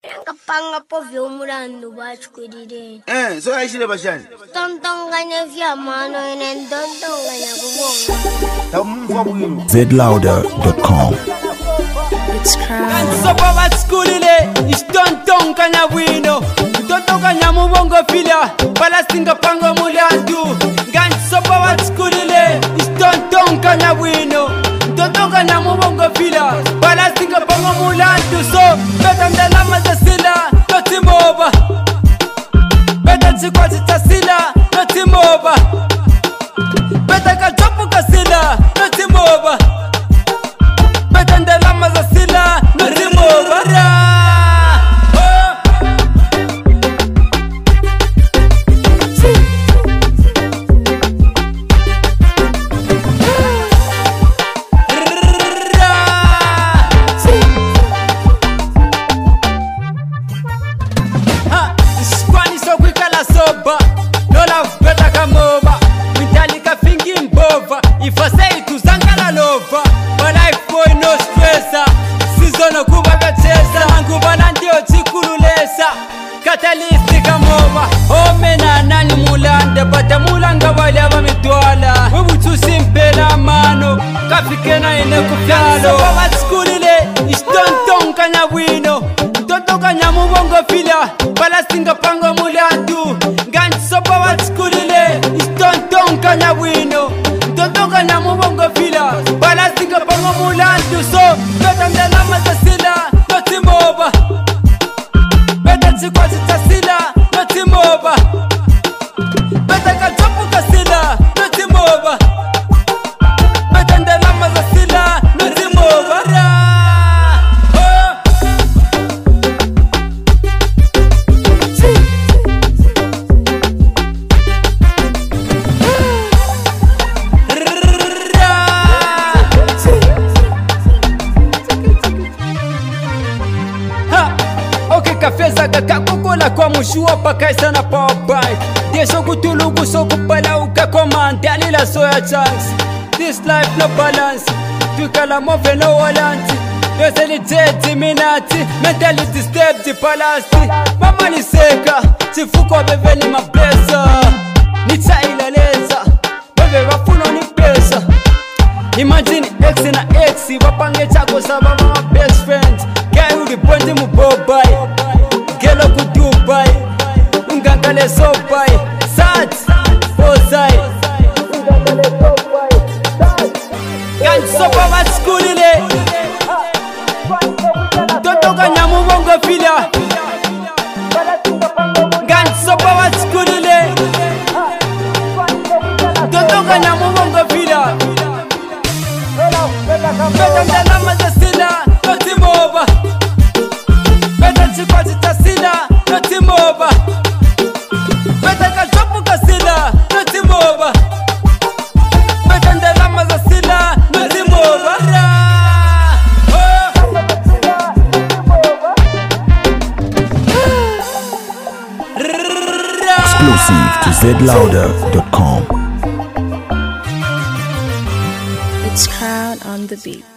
Kapanga po viumurando bachkurire. So I should have a chance. Tontonganya via mano and tontonganya bubong. zlouder.com. It's crowd. So power school ile is tontonganya wino. Tontonganya mubongo fila. Palastinga pango mulandu. Ganso power school ile is tontonganya wino. Tontonganya mubongo fila. Palastinga pango mulandu. So better lama zasila. Totimoba. Better chikwati tasila. Totimoba. Better kachopu kasila. Totimoba. Better lama zasila. Totimoba. No love better come over. Metallica thinking bova. If I say to Zangala lova, but life boy no stressa. Season of Kuba Gatesa, Anguba Nandio Chikulesa. Catalyst come over. Oh mena nani mulande, but the mulanga whatever me twala. We would too simple mano. Kafikena in a kufalo. So what school is don't kanya wino. Don't kanya mubongo fila. Palastinga pango mulandu. So power school ile is don't kanya wino. Don't kanya mubongo fila. Palastinga pango mulandu. So better than lama zasila. Totimoba. Better chikwati tasila. Totimoba. Better kachopu kasila. Totimoba. Better than lama zasila. Totimoba. Kafeza kakakokola kwa mushuwa pakaisa na power bike. Desho kutulugu so kupala ukakomanda lila soya chance. This life no balance. Tukala move no walanti. Yoseli teti minati. Mentality step di palasti. Mama ni seka. Chifuko bebe ni mablesa. Nita ilaleza. Bebe wafuno ni pesa. Imagine X na X. Wapange chako sababa my best friend. Guy who the bondi mu bobai. Gelo ku Dubai, ungangale sopai, sat, ozai, ungangale sopai, sat. Gan sopa wa school ile, toto kanya mubongo fila. Gan sopa wa school ile, toto kanya mubongo fila. Better than lama zasila, totimoba. Better chikwati tasila, totimoba. Better kachopu kasila, totimoba. Better ndelama zasila, totimoba. Exclusive to zlouder.com. It's crowd on the beat.